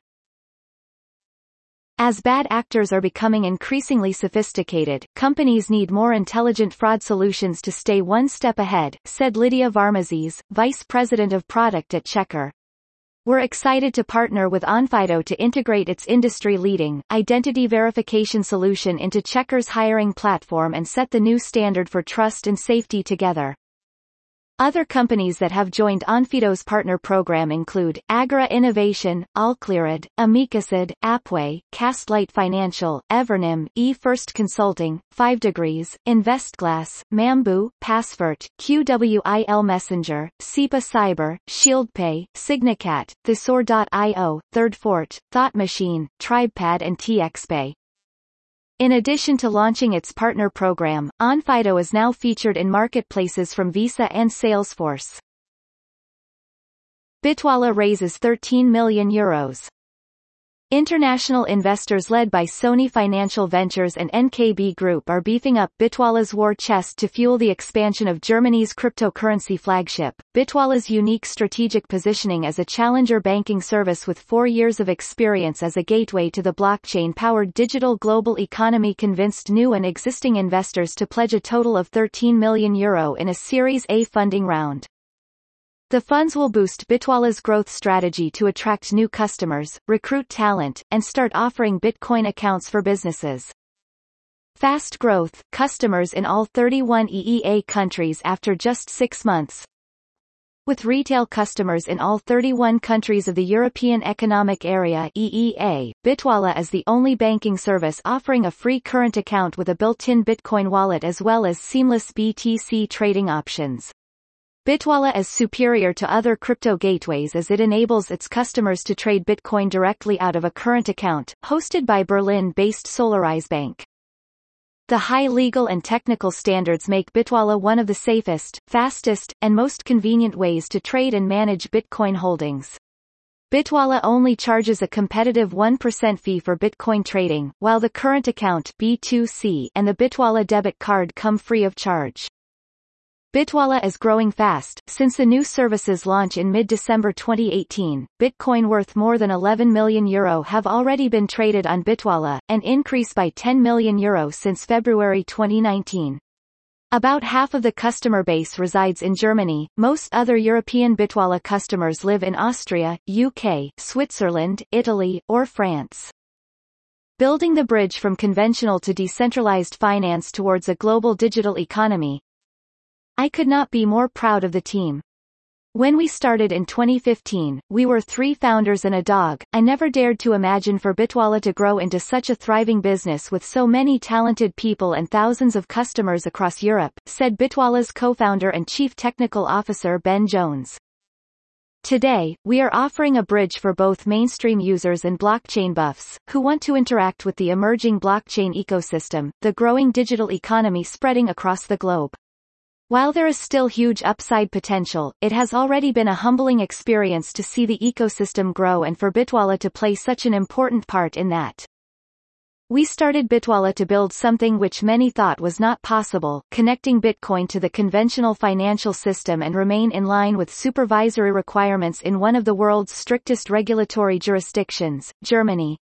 As bad actors are becoming increasingly sophisticated, companies need more intelligent fraud solutions to stay one step ahead, said Lydia Varmazes, Vice President of Product at Checkr. We're excited to partner with Onfido to integrate its industry-leading identity verification solution into Checkr's hiring platform and set the new standard for trust and safety together. Other companies that have joined Onfido's partner program include Agora Innovation, Allcleared, Amicacid, Appway, Castlight Financial, Evernym, eFirst Consulting, Five Degrees, InvestGlass, Mambu, Passfort, Q W I L Messenger, SEPA Cyber, ShieldPay, Signicat, Thesor dot I O, ThirdFort, Thought Machine, TribePad and TXPay. In addition to launching its partner program, Onfido is now featured in marketplaces from Visa and Salesforce. Bitwala raises thirteen million euros. International investors led by Sony Financial Ventures and N K B Group are beefing up Bitwala's war chest to fuel the expansion of Germany's cryptocurrency flagship. Bitwala's unique strategic positioning as a challenger banking service with four years of experience as a gateway to the blockchain-powered digital global economy convinced new and existing investors to pledge a total of thirteen million euro in a Series A funding round. The funds will boost Bitwala's growth strategy to attract new customers, recruit talent, and start offering Bitcoin accounts for businesses. Fast growth, customers in all thirty-one E E A countries after just six months. With retail customers in all thirty-one countries of the European Economic Area (E E A), Bitwala is the only banking service offering a free current account with a built-in Bitcoin wallet as well as seamless B T C trading options. Bitwala is superior to other crypto gateways as it enables its customers to trade Bitcoin directly out of a current account, hosted by Berlin-based Solarize Bank. The high legal and technical standards make Bitwala one of the safest, fastest, and most convenient ways to trade and manage Bitcoin holdings. Bitwala only charges a competitive one percent fee for Bitcoin trading, while the current account B two C and the Bitwala debit card come free of charge. Bitwala is growing fast. Since the new service's launch in mid-December twenty eighteen, Bitcoin worth more than eleven million euro have already been traded on Bitwala, an increase by ten million euro since February twenty nineteen. About half of the customer base resides in Germany. Most other European Bitwala customers live in Austria, U K, Switzerland, Italy, or France. Building the bridge from conventional to decentralized finance towards a global digital economy. I could not be more proud of the team. When we started in twenty fifteen, we were three founders and a dog. I never dared to imagine for Bitwala to grow into such a thriving business with so many talented people and thousands of customers across Europe, said Bitwala's co-founder and chief technical officer Ben Jones. Today, we are offering a bridge for both mainstream users and blockchain buffs, who want to interact with the emerging blockchain ecosystem, the growing digital economy spreading across the globe. While there is still huge upside potential, it has already been a humbling experience to see the ecosystem grow and for Bitwala to play such an important part in that. We started Bitwala to build something which many thought was not possible, connecting Bitcoin to the conventional financial system and remain in line with supervisory requirements in one of the world's strictest regulatory jurisdictions, Germany.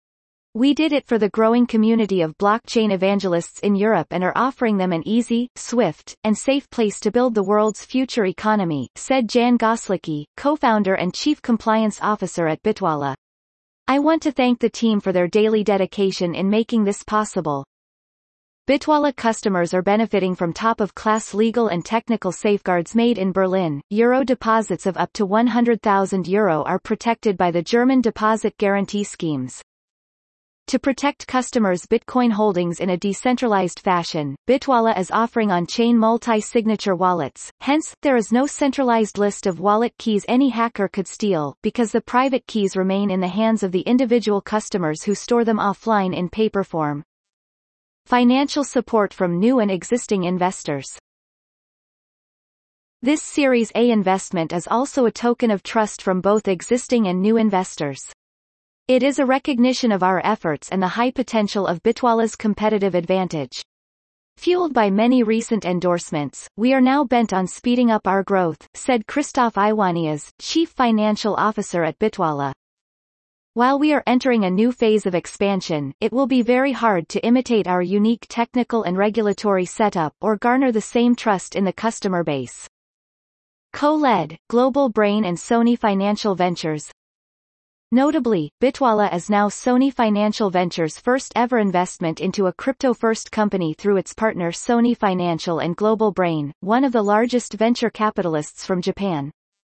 We did it for the growing community of blockchain evangelists in Europe and are offering them an easy, swift, and safe place to build the world's future economy, said Jan Goslicki, co-founder and chief compliance officer at Bitwala. I want to thank the team for their daily dedication in making this possible. Bitwala customers are benefiting from top-of-class legal and technical safeguards made in Berlin. Euro deposits of up to one hundred thousand euro are protected by the German deposit guarantee schemes. To protect customers' Bitcoin holdings in a decentralized fashion, Bitwala is offering on-chain multi-signature wallets, hence, there is no centralized list of wallet keys any hacker could steal, because the private keys remain in the hands of the individual customers who store them offline in paper form. Financial support from new and existing investors. This Series A investment is also a token of trust from both existing and new investors. It is a recognition of our efforts and the high potential of Bitwala's competitive advantage. Fueled by many recent endorsements, we are now bent on speeding up our growth, said Christoph Iwanias, Chief Financial Officer at Bitwala. While we are entering a new phase of expansion, it will be very hard to imitate our unique technical and regulatory setup or garner the same trust in the customer base. Co-led, Global Brain and Sony Financial Ventures. Notably, Bitwala is now Sony Financial Ventures' first-ever investment into a crypto-first company through its partner Sony Financial and Global Brain, one of the largest venture capitalists from Japan.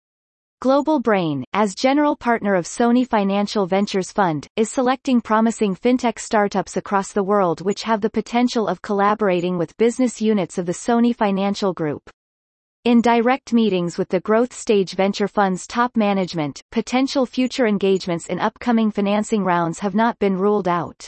Global Brain, as general partner of Sony Financial Ventures Fund, is selecting promising fintech startups across the world which have the potential of collaborating with business units of the Sony Financial Group. In direct meetings with the growth stage venture fund's top management, potential future engagements in upcoming financing rounds have not been ruled out.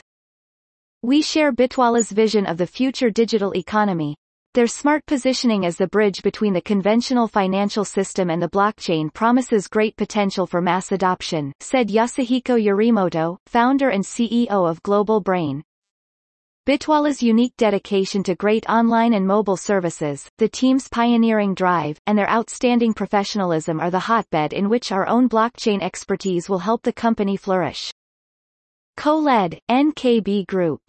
We share Bitwala's vision of the future digital economy. Their smart positioning as the bridge between the conventional financial system and the blockchain promises great potential for mass adoption, said Yasuhiko Yorimoto, founder and C E O of Global Brain. Bitwala's unique dedication to great online and mobile services, the team's pioneering drive, and their outstanding professionalism are the hotbed in which our own blockchain expertise will help the company flourish. Co-led, N K B Group.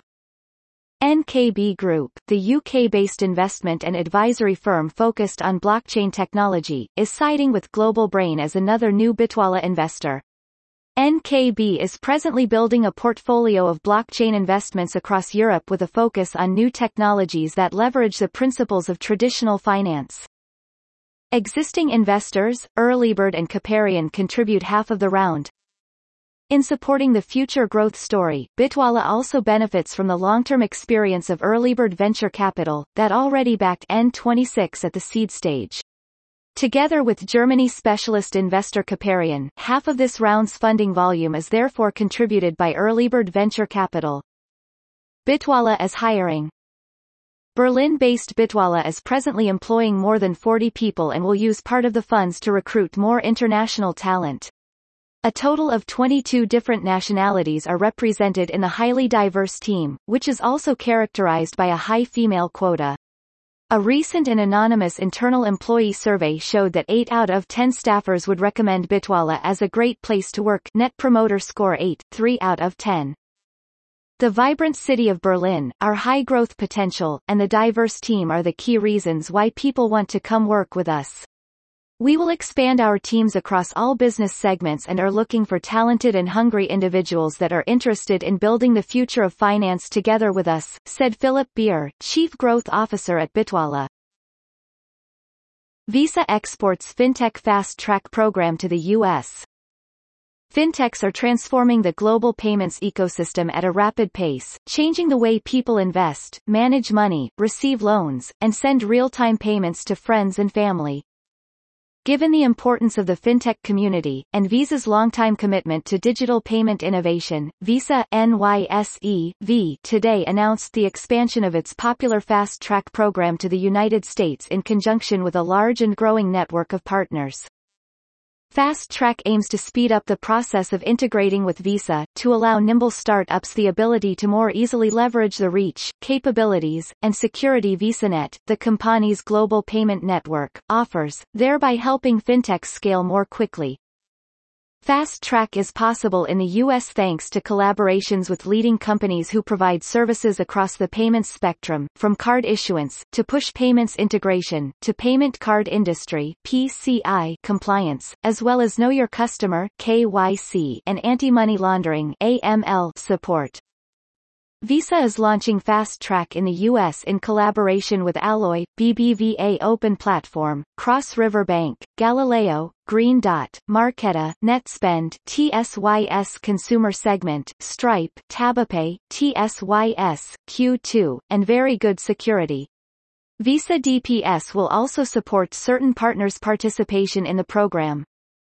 N K B Group, the U K-based investment and advisory firm focused on blockchain technology, is siding with Global Brain as another new Bitwala investor. N K B is presently building a portfolio of blockchain investments across Europe with a focus on new technologies that leverage the principles of traditional finance. Existing investors, Earlybird and Caparian contribute half of the round. In supporting the future growth story, Bitwala also benefits from the long-term experience of Earlybird Venture Capital, that already backed N twenty-six at the seed stage. Together with Germany specialist investor Caparian, half of this round's funding volume is therefore contributed by Earlybird Venture Capital. Bitwala is hiring. Berlin-based Bitwala is presently employing more than forty people and will use part of the funds to recruit more international talent. A total of twenty-two different nationalities are represented in the highly diverse team, which is also characterized by a high female quota. A recent and anonymous internal employee survey showed that eight out of ten staffers would recommend Bitwala as a great place to work, Net Promoter Score eight, three out of ten. The vibrant city of Berlin, our high growth potential, and the diverse team are the key reasons why people want to come work with us. We will expand our teams across all business segments and are looking for talented and hungry individuals that are interested in building the future of finance together with us, said Philip Beer, Chief Growth Officer at Bitwala. Visa exports FinTech Fast Track program to the U S. Fintechs are transforming the global payments ecosystem at a rapid pace, changing the way people invest, manage money, receive loans, and send real-time payments to friends and family. Given the importance of the fintech community, and Visa's longtime commitment to digital payment innovation, Visa N Y S E, V today announced the expansion of its popular Fast Track program to the United States in conjunction with a large and growing network of partners. Fast Track aims to speed up the process of integrating with Visa, to allow nimble startups the ability to more easily leverage the reach, capabilities, and security VisaNet, the company's global payment network, offers, thereby helping fintechs scale more quickly. Fast Track is possible in the U S thanks to collaborations with leading companies who provide services across the payments spectrum, from card issuance, to push payments integration, to payment card industry P C I compliance, as well as Know Your Customer K Y C and anti-money laundering A M L support. Visa is launching Fast Track in the U S in collaboration with Alloy, B B V A Open Platform, Cross River Bank, Galileo, Green Dot, Marqeta, Netspend, T S Y S Consumer Segment, Stripe, TabaPay, T S Y S, Q two, and Very Good Security. Visa D P S will also support certain partners' participation in the program.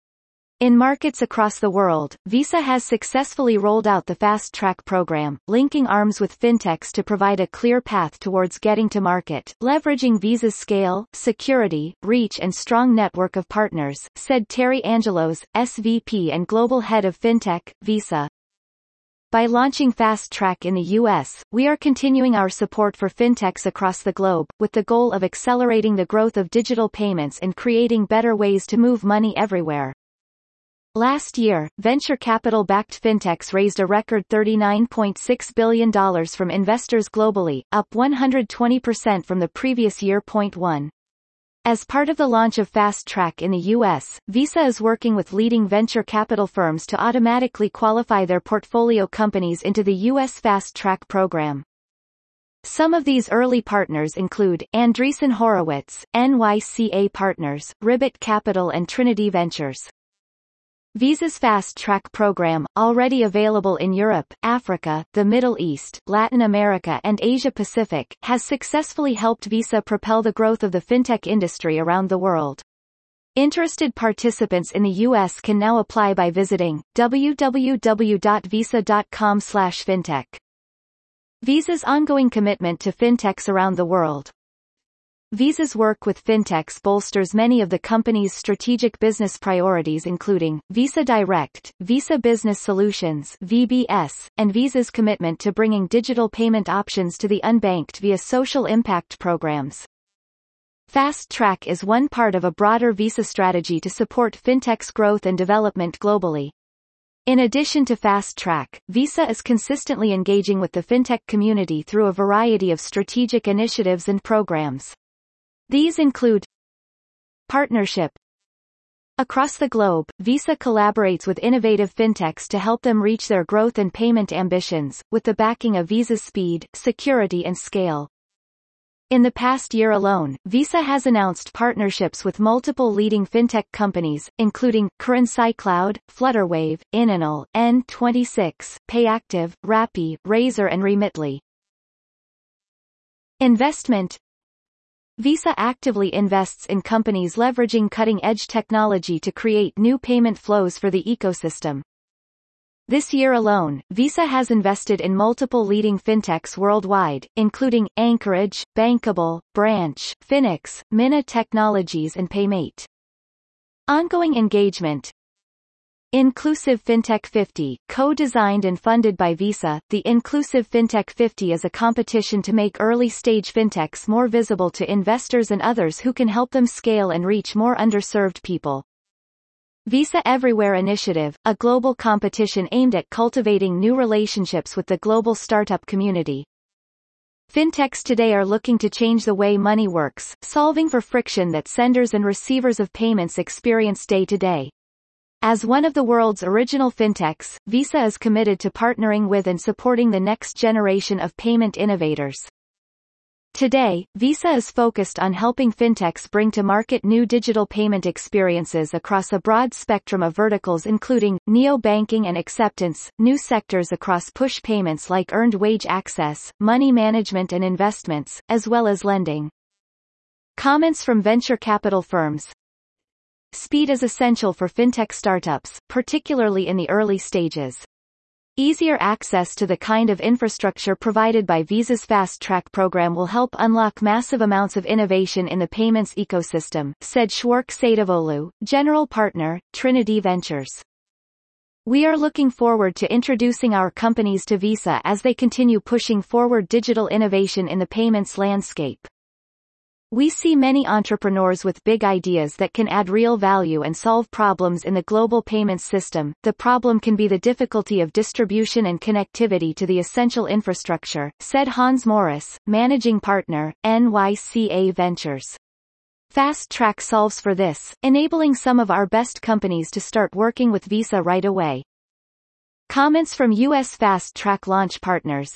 In markets across the world, Visa has successfully rolled out the Fast Track program, linking arms with fintechs to provide a clear path towards getting to market, leveraging Visa's scale, security, reach and strong network of partners, said Terry Angelos, S V P and Global Head of Fintech, Visa. By launching Fast Track in the U S, we are continuing our support for fintechs across the globe, with the goal of accelerating the growth of digital payments and creating better ways to move money everywhere. Last year, venture capital-backed fintechs raised a record thirty-nine point six billion dollars from investors globally, up one hundred twenty percent from the previous year. one. As part of the launch of Fast Track in the U S, Visa is working with leading venture capital firms to automatically qualify their portfolio companies into the U S Fast Track program. Some of these early partners include Andreessen Horowitz, N Y C A Partners, Ribbit Capital and Trinity Ventures. Visa's Fast Track program, already available in Europe, Africa, the Middle East, Latin America and Asia Pacific, has successfully helped Visa propel the growth of the fintech industry around the world. Interested participants in the U S can now apply by visiting w w w dot visa dot com slash fintech. Visa's ongoing commitment to fintechs around the world. Visa's work with fintechs bolsters many of the company's strategic business priorities including, Visa Direct, Visa Business Solutions V B S, and Visa's commitment to bringing digital payment options to the unbanked via social impact programs. Fast Track is one part of a broader Visa strategy to support fintechs' growth and development globally. In addition to Fast Track, Visa is consistently engaging with the fintech community through a variety of strategic initiatives and programs. These include partnership. Across the globe, Visa collaborates with innovative fintechs to help them reach their growth and payment ambitions, with the backing of Visa's speed, security and scale. In the past year alone, Visa has announced partnerships with multiple leading fintech companies, including Currency Cloud, Flutterwave, Inanal, N twenty-six, Payactiv, Rappi, Razor and Remitly. Investment. Visa actively invests in companies leveraging cutting-edge technology to create new payment flows for the ecosystem. This year alone, Visa has invested in multiple leading fintechs worldwide, including Anchorage, Bankable, Branch, Finix, Mina Technologies and Paymate. Ongoing engagement. Inclusive FinTech fifty, co-designed and funded by Visa, the Inclusive FinTech fifty is a competition to make early-stage fintechs more visible to investors and others who can help them scale and reach more underserved people. Visa Everywhere Initiative, a global competition aimed at cultivating new relationships with the global startup community. Fintechs today are looking to change the way money works, solving for friction that senders and receivers of payments experience day to day. As one of the world's original fintechs, Visa is committed to partnering with and supporting the next generation of payment innovators. Today, Visa is focused on helping fintechs bring to market new digital payment experiences across a broad spectrum of verticals including neo-banking and acceptance, new sectors across push payments like earned wage access, money management and investments, as well as lending. Comments from venture capital firms. Speed is essential for fintech startups, particularly in the early stages. Easier access to the kind of infrastructure provided by Visa's Fast Track program will help unlock massive amounts of innovation in the payments ecosystem, said Shwark Sadavoğlu, general partner, Trinity Ventures. We are looking forward to introducing our companies to Visa as they continue pushing forward digital innovation in the payments landscape. We see many entrepreneurs with big ideas that can add real value and solve problems in the global payments system. The problem can be the difficulty of distribution and connectivity to the essential infrastructure, said Hans Morris, managing partner, N Y C A Ventures. Fast Track solves for this, enabling some of our best companies to start working with Visa right away. Comments from U S Fast Track launch partners.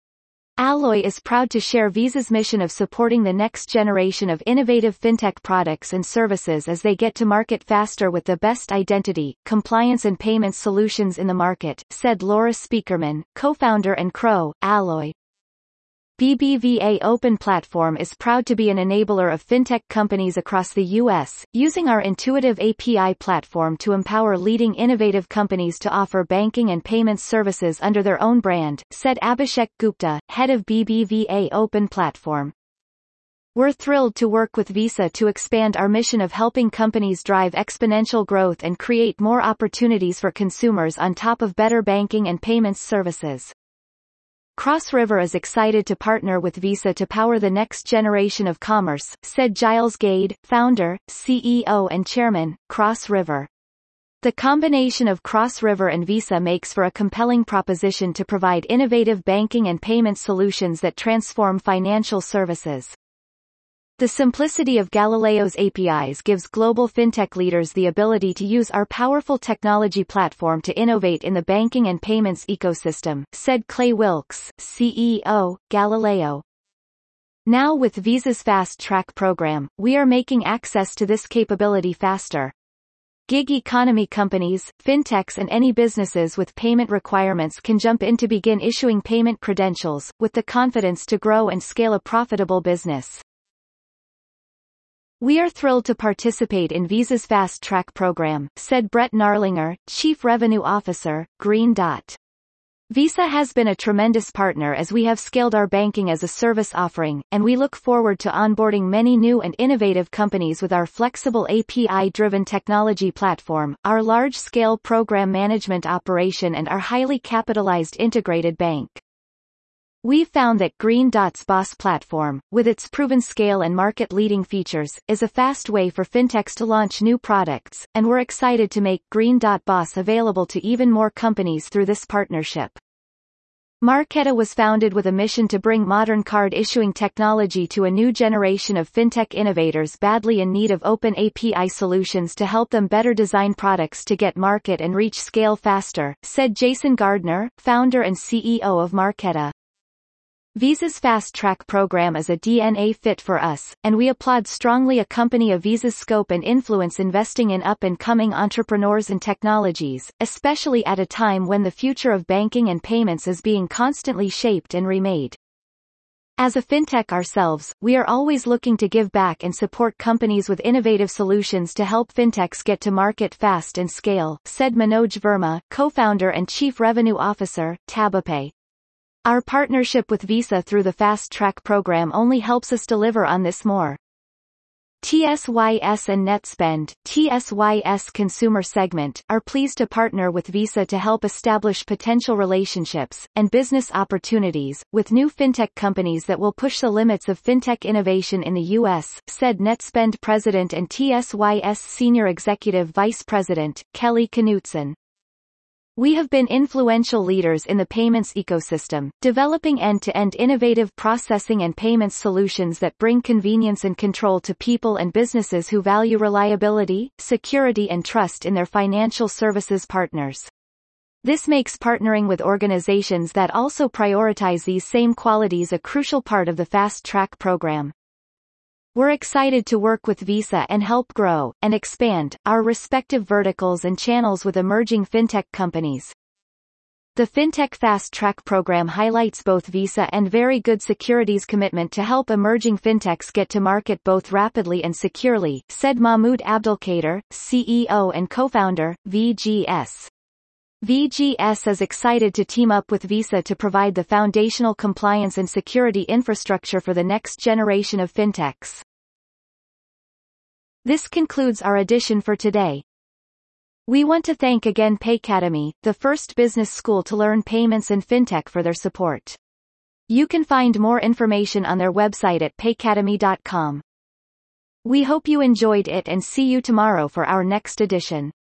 Alloy is proud to share Visa's mission of supporting the next generation of innovative fintech products and services as they get to market faster with the best identity, compliance and payments solutions in the market, said Laura Speakerman, co-founder and C R O, Alloy. B B V A Open Platform is proud to be an enabler of fintech companies across the U S, using our intuitive A P I platform to empower leading innovative companies to offer banking and payments services under their own brand, said Abhishek Gupta, head of B B V A Open Platform. We're thrilled to work with Visa to expand our mission of helping companies drive exponential growth and create more opportunities for consumers on top of better banking and payments services. Cross River is excited to partner with Visa to power the next generation of commerce, said Giles Gade, founder, C E O and chairman, Cross River. The combination of Cross River and Visa makes for a compelling proposition to provide innovative banking and payment solutions that transform financial services. The simplicity of Galileo's A P Is gives global fintech leaders the ability to use our powerful technology platform to innovate in the banking and payments ecosystem, said Clay Wilkes, C E O, Galileo. Now with Visa's Fast Track program, we are making access to this capability faster. Gig economy companies, fintechs and any businesses with payment requirements can jump in to begin issuing payment credentials, with the confidence to grow and scale a profitable business. We are thrilled to participate in Visa's Fast Track program, said Brett Narlinger, Chief Revenue Officer, Green Dot. Visa has been a tremendous partner as we have scaled our banking as a service offering, and we look forward to onboarding many new and innovative companies with our flexible A P I-driven technology platform, our large-scale program management operation and our highly capitalized integrated bank. We've found that Green Dot's B O S platform, with its proven scale and market-leading features, is a fast way for fintechs to launch new products, and we're excited to make Green Dot B O S available to even more companies through this partnership. Marqeta was founded with a mission to bring modern card issuing technology to a new generation of fintech innovators badly in need of open A P I solutions to help them better design products to get market and reach scale faster, said Jason Gardner, founder and C E O of Marqeta. Visa's Fast Track program is a D N A fit for us, and we applaud strongly a company of Visa's scope and influence investing in up-and-coming entrepreneurs and technologies, especially at a time when the future of banking and payments is being constantly shaped and remade. As a fintech ourselves, we are always looking to give back and support companies with innovative solutions to help fintechs get to market fast and scale, said Manoj Verma, co-founder and Chief Revenue Officer, TabaPay. Our partnership with Visa through the Fast Track program only helps us deliver on this more. T S Y S and Netspend, T S Y S Consumer Segment, are pleased to partner with Visa to help establish potential relationships and business opportunities with new fintech companies that will push the limits of fintech innovation in the U S, said Netspend President and T S Y S Senior Executive Vice President, Kelly Knutson. We have been influential leaders in the payments ecosystem, developing end-to-end innovative processing and payments solutions that bring convenience and control to people and businesses who value reliability, security and trust in their financial services partners. This makes partnering with organizations that also prioritize these same qualities a crucial part of the Fast Track program. We're excited to work with Visa and help grow and expand our respective verticals and channels with emerging fintech companies. The FinTech Fast Track program highlights both Visa and Very Good Securities' commitment to help emerging fintechs get to market both rapidly and securely, said Mahmoud Abdelkader, C E O and co-founder, V G S. V G S is excited to team up with Visa to provide the foundational compliance and security infrastructure for the next generation of fintechs. This concludes our edition for today. We want to thank again Paycademy, the first business school to learn payments and fintech, for their support. You can find more information on their website at paycademy dot com. We hope you enjoyed it and see you tomorrow for our next edition.